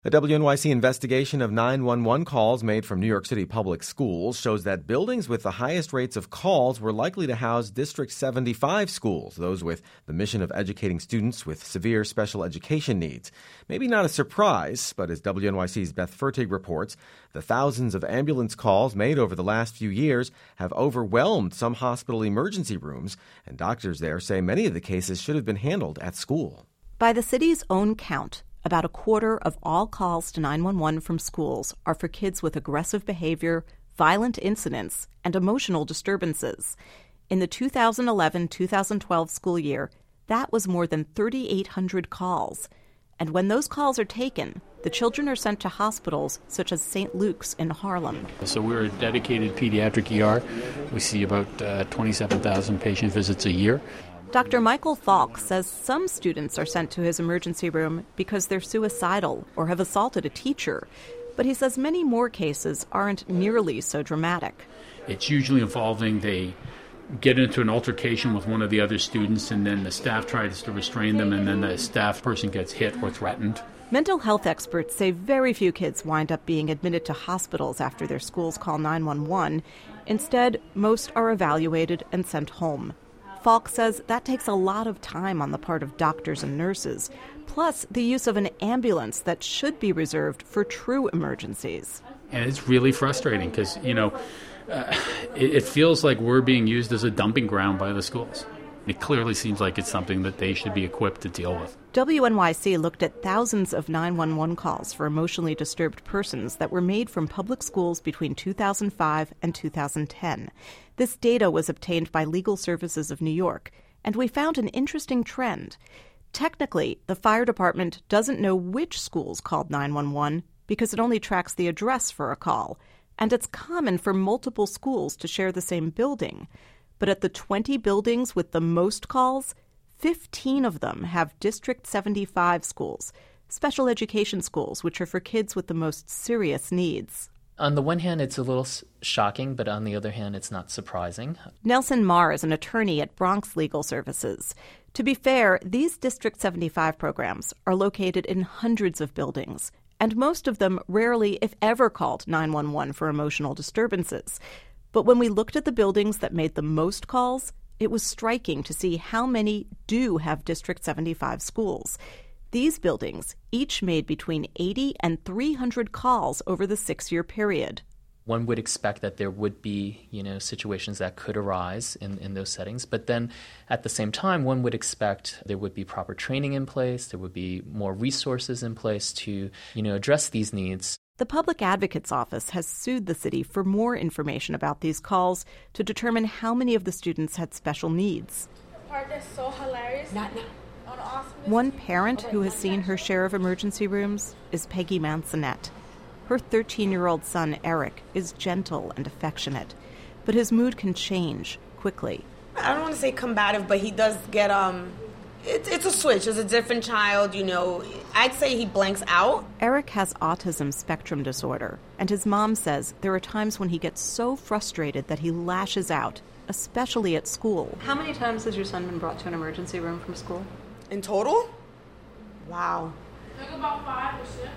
A WNYC investigation of 911 calls made from New York City public schools shows that buildings with the highest rates of calls were likely to house District 75 schools, those with the mission of educating students with severe special education needs. Maybe not a surprise, but as WNYC's Beth Fertig reports, the thousands of ambulance calls made over the last few years have overwhelmed some hospital emergency rooms, and doctors there say many of the cases should have been handled at school. By the city's own count, about a quarter of all calls to 911 from schools are for kids with aggressive behavior, violent incidents, and emotional disturbances. In the 2011-2012 school year, that was more than 3,800 calls. And when those calls are taken, the children are sent to hospitals such as St. Luke's in Harlem. So we're a dedicated pediatric ER. We see about 27,000 patient visits a year. Dr. Michael Falk says some students are sent to his emergency room because they're suicidal or have assaulted a teacher. But he says many more cases aren't nearly so dramatic. It's usually involving they get into an altercation with one of the other students, and then the staff tries to restrain them, and then the staff person gets hit or threatened. Mental health experts say very few kids wind up being admitted to hospitals after their schools call 911. Instead, most are evaluated and sent home. Falk says that takes a lot of time on the part of doctors and nurses, plus the use of an ambulance that should be reserved for true emergencies. And it's really frustrating because, it feels like we're being used as a dumping ground by the schools. It clearly seems like it's something that they should be equipped to deal with. WNYC looked at thousands of 911 calls for emotionally disturbed persons that were made from public schools between 2005 and 2010. This data was obtained by Legal Services of New York, and we found an interesting trend. Technically, the fire department doesn't know which schools called 911 because it only tracks the address for a call, and it's common for multiple schools to share the same building. But at the 20 buildings with the most calls, 15 of them have District 75 schools, special education schools, which are for kids with the most serious needs. On the one hand, it's a little shocking, but on the other hand, it's not surprising. Nelson Marr is an attorney at Bronx Legal Services. To be fair, these District 75 programs are located in hundreds of buildings, and most of them rarely, if ever, called 911 for emotional disturbances. But when we looked at the buildings that made the most calls, it was striking to see how many do have District 75 schools. These buildings each made between 80 and 300 calls over the 6-year period. One would expect that there would be, situations that could arise in those settings. But then at the same time, one would expect there would be proper training in place, there would be more resources in place to, address these needs. The Public Advocate's Office has sued the city for more information about these calls to determine how many of the students had special needs. The part that's so hilarious. Not now. One parent who has seen her share of emergency rooms is Peggy Mansonette. Her 13-year-old son, Eric, is gentle and affectionate, but his mood can change quickly. I don't want to say combative, but he does get, it's a switch. It's a different child, I'd say he blanks out. Eric has autism spectrum disorder, and his mom says there are times when he gets so frustrated that he lashes out, especially at school. How many times has your son been brought to an emergency room from school? In total? Wow. I think about 5 or 6.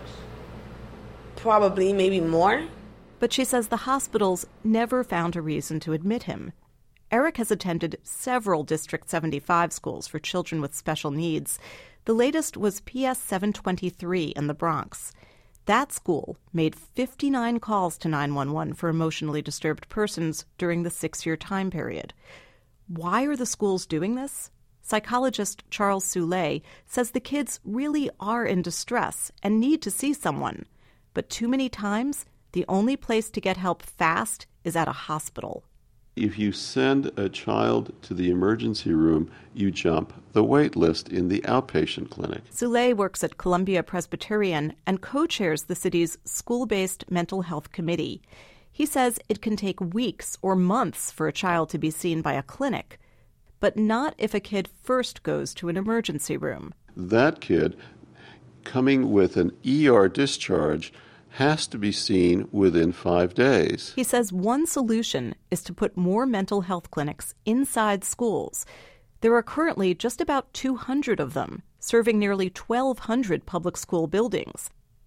Probably, maybe more. But she says the hospitals never found a reason to admit him. Eric has attended several District 75 schools for children with special needs. The latest was PS 723 in the Bronx. That school made 59 calls to 911 for emotionally disturbed persons during the 6-year time period. Why are the schools doing this? Psychologist Charles Soule says the kids really are in distress and need to see someone. But too many times, the only place to get help fast is at a hospital. If you send a child to the emergency room, you jump the wait list in the outpatient clinic. Soule works at Columbia Presbyterian and co-chairs the city's school-based mental health committee. He says it can take weeks or months for a child to be seen by a clinic, but not if a kid first goes to an emergency room. That kid, coming with an ER discharge, has to be seen within 5 days. He says one solution is to put more mental health clinics inside schools. There are currently just about 200 of them, serving nearly 1,200 public school buildings.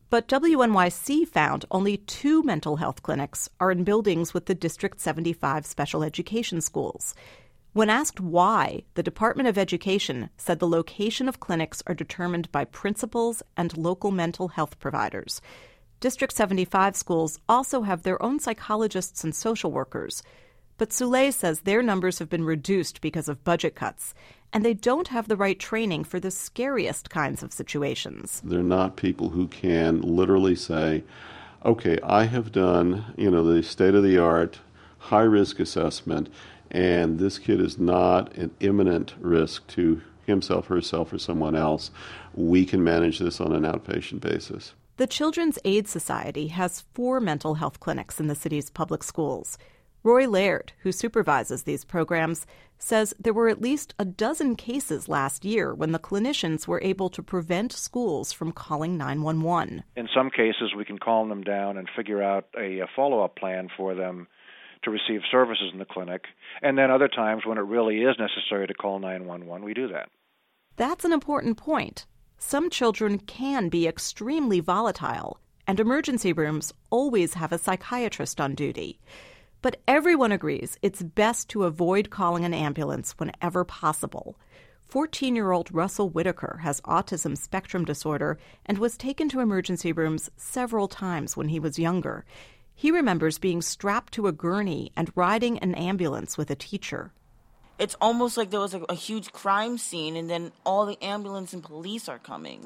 But WNYC found only 2 mental health clinics are in buildings with the District 75 special education schools. When asked why, the Department of Education said the location of clinics are determined by principals and local mental health providers. District 75 schools also have their own psychologists and social workers. But Souley says their numbers have been reduced because of budget cuts, and they don't have the right training for the scariest kinds of situations. They're not people who can literally say, okay, I have done, the state-of-the-art high-risk assessment, and this kid is not an imminent risk to himself, herself, or someone else. We can manage this on an outpatient basis. The Children's Aid Society has 4 mental health clinics in the city's public schools. Roy Laird, who supervises these programs, says there were at least a dozen cases last year when the clinicians were able to prevent schools from calling 911. In some cases, we can calm them down and figure out a follow-up plan for them to receive services in the clinic. And then other times when it really is necessary to call 911, we do that. That's an important point. Some children can be extremely volatile, and emergency rooms always have a psychiatrist on duty. But everyone agrees it's best to avoid calling an ambulance whenever possible. 14-year-old Russell Whitaker has autism spectrum disorder and was taken to emergency rooms several times when he was younger. He remembers being strapped to a gurney and riding an ambulance with a teacher. It's almost like there was a huge crime scene, and then all the ambulance and police are coming.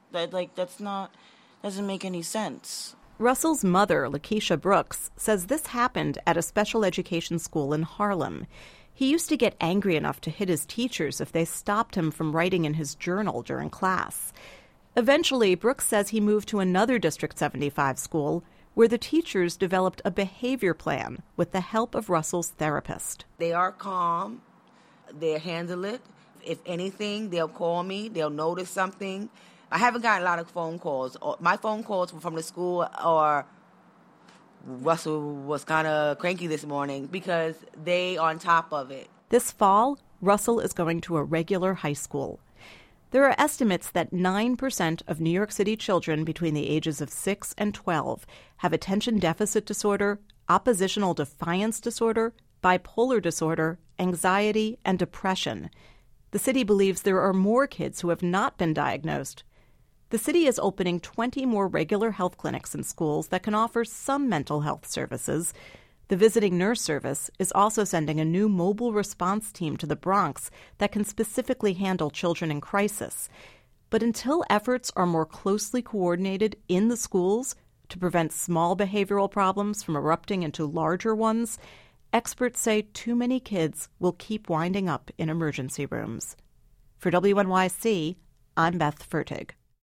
Doesn't make any sense. Russell's mother, Lakeisha Brooks, says this happened at a special education school in Harlem. He used to get angry enough to hit his teachers if they stopped him from writing in his journal during class. Eventually, Brooks says he moved to another District 75 school where the teachers developed a behavior plan with the help of Russell's therapist. They are calm. They handle it. If anything, they'll call me. They'll notice something. I haven't gotten a lot of phone calls. My phone calls from the school are, Russell was kind of cranky this morning, because they are on top of it. This fall, Russell is going to a regular high school. There are estimates that 9% of New York City children between the ages of 6 and 12 have attention deficit disorder, oppositional defiance disorder, bipolar disorder, anxiety, and depression. The city believes there are more kids who have not been diagnosed. The city is opening 20 more regular health clinics in schools that can offer some mental health services. The Visiting Nurse Service is also sending a new mobile response team to the Bronx that can specifically handle children in crisis. But until efforts are more closely coordinated in the schools to prevent small behavioral problems from erupting into larger ones, experts say too many kids will keep winding up in emergency rooms. For WNYC, I'm Beth Fertig.